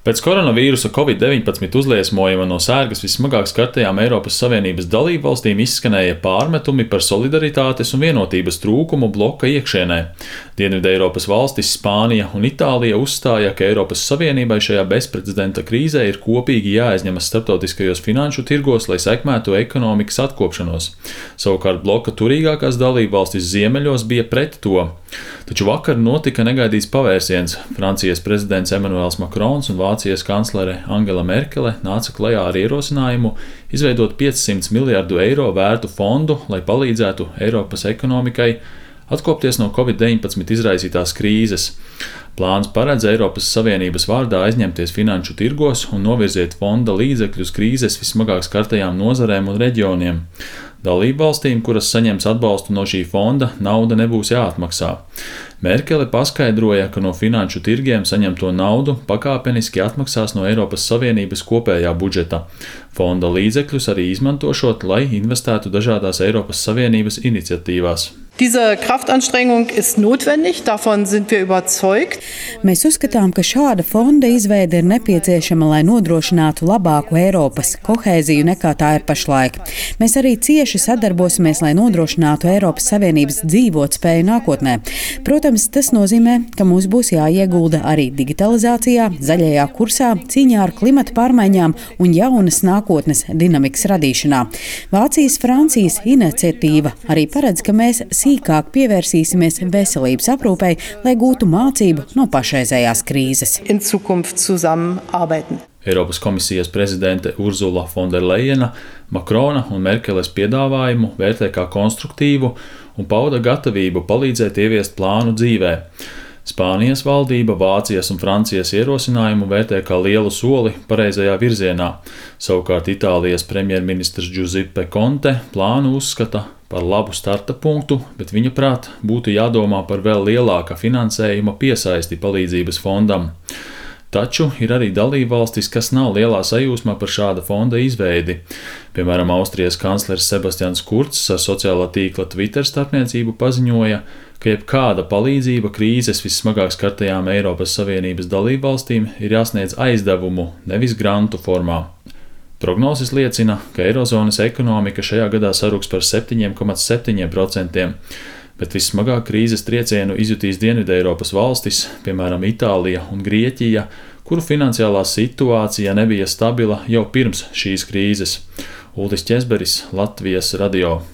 Pēc koronavīrusa Covid-19 uzliesmojuma no sērgas vismagāk skartajām Eiropas Savienības dalībvalstīm izskanēja pārmetumi par solidaritātes un vienotības trūkumu bloka iekšienē. Dienvideiropas valstis Spānija un Itālija uzstāja, ka Eiropas Savienībai šajā bezprecedenta krīzē ir kopīgi jāaizņemas starptautiskajos finanšu tirgos, lai sekmētu ekonomikas atkopšanos. Savukārt bloka turīgākās dalībvalstis ziemeļos bija pret to. Taču vakar notika negaidīts pavērsiens. Francijas prezidents Emmanuels Macrons un Vācijas kanclere Angela Merkele nāca klajā ar ierosinājumu izveidot 500 miljardu eiro vērtu fondu, lai palīdzētu Eiropas ekonomikai atkopties no Covid-19 izraisītās krīzes. Plāns paredz Eiropas Savienības vārdā aizņemties finanšu tirgos un novirziet fonda līdzekļus krīzes vismagāk skartajām nozarēm un reģioniem. Dalībvalstīm, kuras saņems atbalstu no šī fonda, nauda nebūs jāatmaksā. Merkele paskaidroja, ka no finanšu tirgiem saņemto naudu pakāpeniski atmaksās no Eiropas Savienības kopējā budžeta. Fonda līdzekļus arī izmantošot, lai investētu dažādās Eiropas Savienības iniciatīvās. Diese Kraftanstrengung ist notwendig, davon sind wir überzeugt. Mēs uzskatām, ka šāda fonda izveide ir nepieciešama, lai nodrošinātu labāku Eiropas kohēziju nekā tā ir pašlaik. Mēs arī cieši sadarbosimies, lai nodrošinātu Eiropas Savienības dzīvotspēju nākotnē. Protams, tas nozīmē, ka mums būs jāiegulda arī digitalizācijā, zaļajā kursā, cīņā ar klimata pārmaiņām un jaunas nākotnes dinamikas radīšanā. Vācijas-Francijas iniciatīva arī paredz, ka mēs sīkāk pievērsīsimies veselības aprūpei, lai gūtu mācību no pašreizējās krīzes. Eiropas komisijas prezidente Ursula von der Leyena Makrona un Merkeles piedāvājumu vērtē kā konstruktīvu un pauda gatavību palīdzēt ieviest plānu dzīvē. Spānijas valdība Vācijas un Francijas ierosinājumu vērtē kā lielu soli pareizajā virzienā. Savukārt Itālijas premjerministrs Giuseppe Conte plānu uzskata par labu starta punktu, bet viņa prāt būtu jādomā par vēl lielāka finansējuma piesaisti palīdzības fondam. Taču ir arī dalībvalstis, kas nav lielā sajūsmā par šāda fonda izveidi. Piemēram, Austrijas kanclers Sebastians Kurcs ar sociālā tīkla Twitter starpniecību paziņoja, ka jebkāda palīdzība krīzes vissmagāk skartajām Eiropas Savienības dalībvalstīm ir jāsniedz aizdevumu, nevis grantu formā. Prognozes liecina, ka Eirozonas ekonomika šajā gadā saruks par 7,7%, bet vissmagāk krīzes triecienu izjutīs Dienvideiropas valstis, piemēram, Itālija un Grieķija, kuru finansiālā situācija nebija stabila jau pirms šīs krīzes. Uldis Ķezberis, Latvijas radio.